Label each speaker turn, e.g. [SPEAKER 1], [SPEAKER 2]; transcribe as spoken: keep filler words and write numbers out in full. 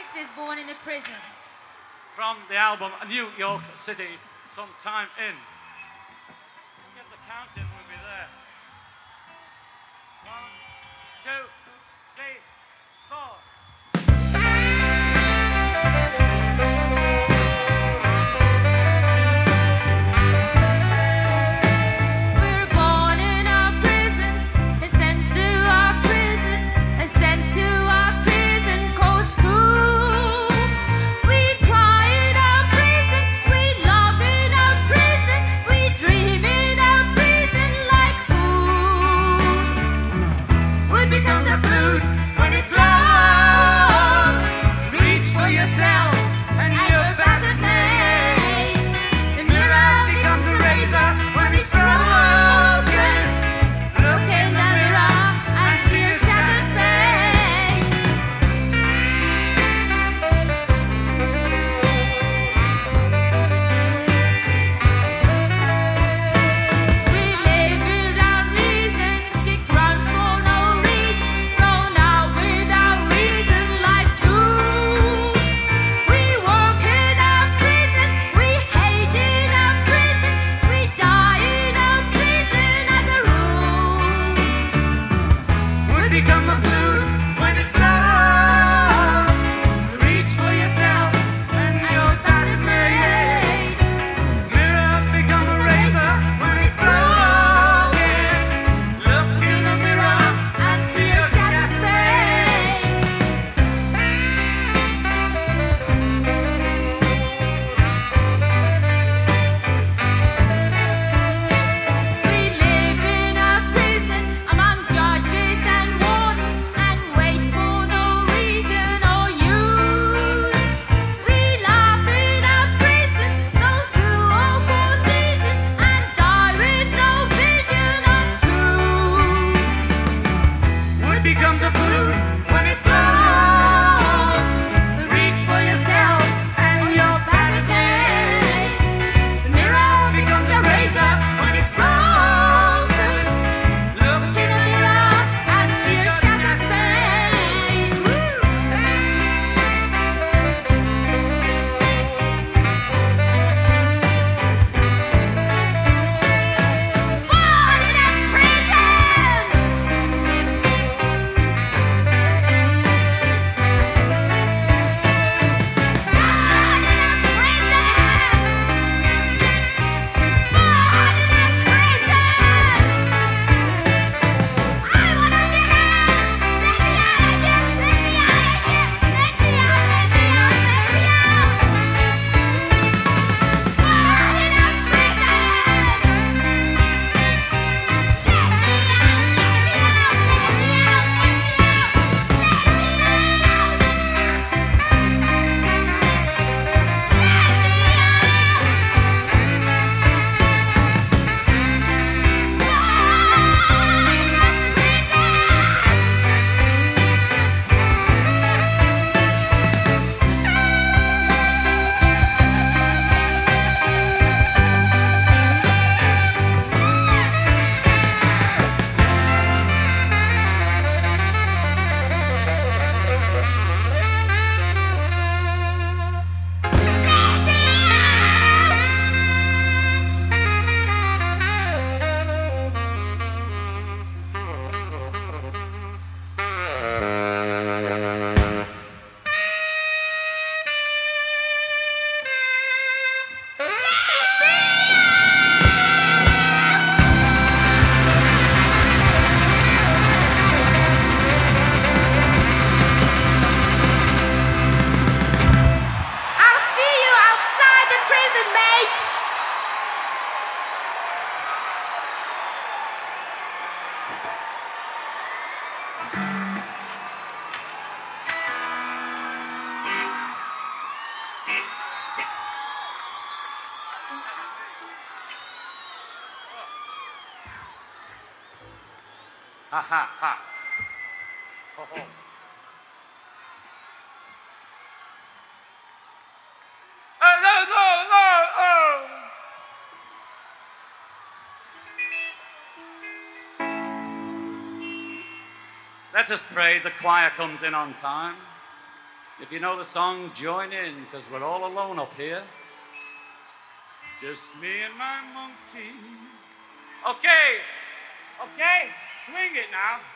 [SPEAKER 1] Next is Born in a Prison.
[SPEAKER 2] From the album New York City, Sometime In. Get the count in, we'll be there. One, two, three, four. Ha ha ha. Ho ho. Oh, no, no, no, oh. Let us pray the choir comes in on time. If you know the song, join in, because we're all alone up here. Just me and my monkey. Okay, okay, swing it now.